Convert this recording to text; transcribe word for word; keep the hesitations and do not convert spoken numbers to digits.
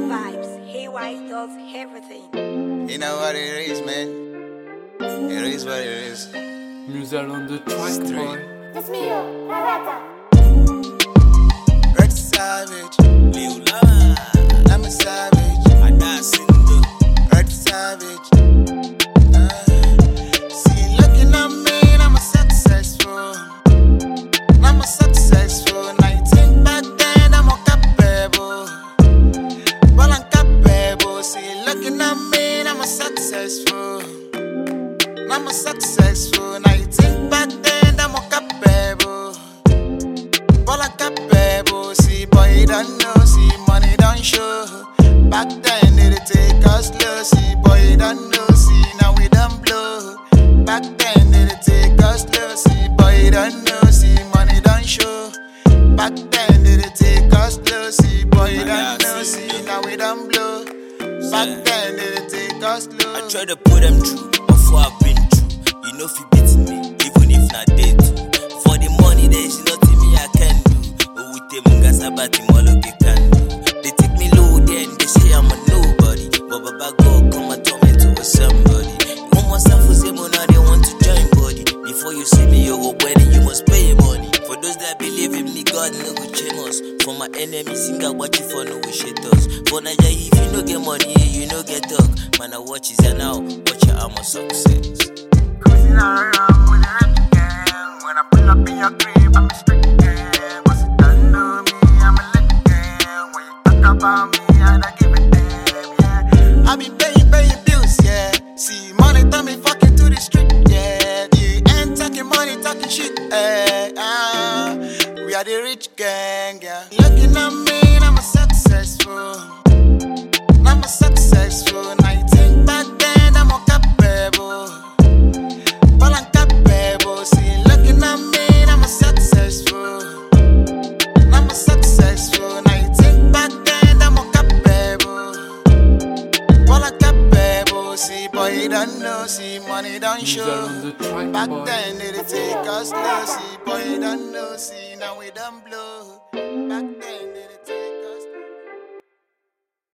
vibes. Haywise does everything. You know what it is, man. It is what it is. Musal on the track, boy. Dios mío, la rata. Red Savage, Lil Lama. I'm a savage. I die single. Red Savage. Uh, see, looking at me, I'm a successful. I'm a successful. nineteen back then, I'm a capable. Well, I'm capable. See, looking at me, I'm a successful. I'm a successful. nineteen back then, I'm a capable. Well, I'm capable. See, boy, you don't know. See, money don't show. Back then, it take us slow. See, boy, you don't know. See, now we don't blow. Back then, it take us slow. See, boy, you don't know. See, money don't show. Back then, it take us slow. See, boy, you don't know. See, now we don't blow. Back then, it take us slow. I try to put them through before I've been through. You know if you beat me, even if not they too. For the money, there's nothing me I can do. But with them, Sabati Moloke can do. They take me low, then they say I'm a nobody. But Baba God come and turn me to a somebody. One more stuff was able, now they want to join body. Before you see me, you go wedding, you must pay money. For those that believe in me, God no go change us. For my enemies, sing out watch it for no we shit us. For Naija, if you no get money, you no get talk. Man, I watch it and now, watch your I'm a success. Cruising around with a red gang. When I pull up in your crib, I'm a strict gang. Once you done know me, I'm a lit gang. When you talk about me, I don't give a damn, yeah. I be paying, paying bills, yeah. See, money turn me fucking to the street, yeah. You ain't talking money, talking shit, eh. Ah, we are the rich gang, yeah. Looking at me, I'm a successful. I'm a successful. nineteen back then, I'm a capable. Well, I'm capable. See, looking at me, I'm a successful. I'm a successful. nineteen back then, I'm a capable. Well, I'm capable. See, boy, you don't know. See, money don't Musal show. on the track, Back boy. then, it take us slow. See, boy, you don't know. See, now we don't blow. Back then.